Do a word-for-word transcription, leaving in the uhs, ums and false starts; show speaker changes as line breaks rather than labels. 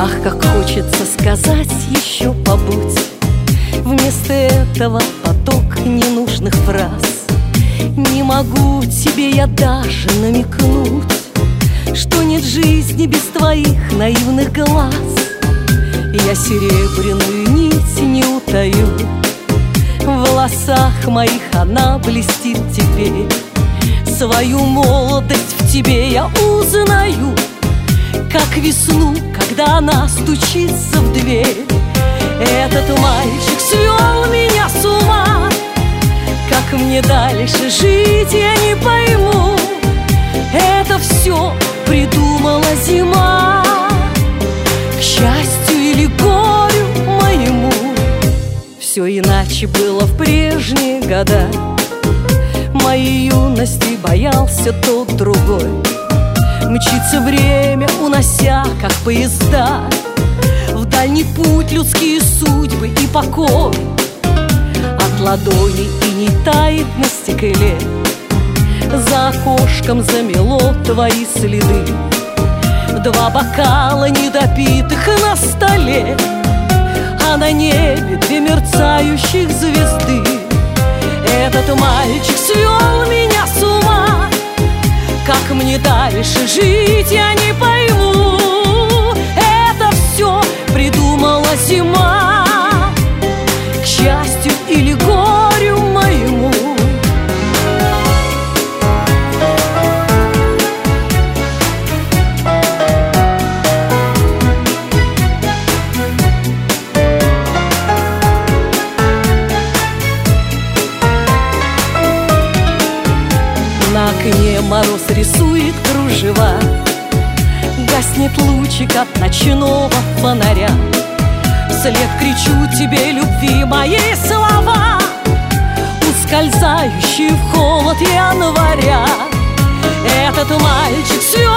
Ах, как хочется сказать еще побудь. Вместо этого поток ненужных фраз. Не могу тебе я даже намекнуть, что нет жизни без твоих наивных глаз. Я серебряную нить не утаю, в волосах моих она блестит теперь. Свою молодость в тебе я узнаю, как весну, когда она стучится в дверь. Этот мальчик свел меня с ума. Как мне дальше жить, я не пойму. Это все придумала зима. К счастью или горю моему, все иначе было в прежние года. Моей юности боялся тот другой. Мчится время, унося, как поезда, в дальний путь людские судьбы и покой. От ладони и не тает на стекле, за окошком замело твои следы. Два бокала недопитых на столе, а на небе две мерцающих звезды. Этот мальчик свел меня с ума. Как мне дальше жить, я не пойму. Это все придумала зима. К счастью или горю моему. На окне мороз рисует кружева, гаснет лучик от ночного фонаря. Вслед кричу тебе любви мои слова, ускользающие в холод января. Этот мальчик свел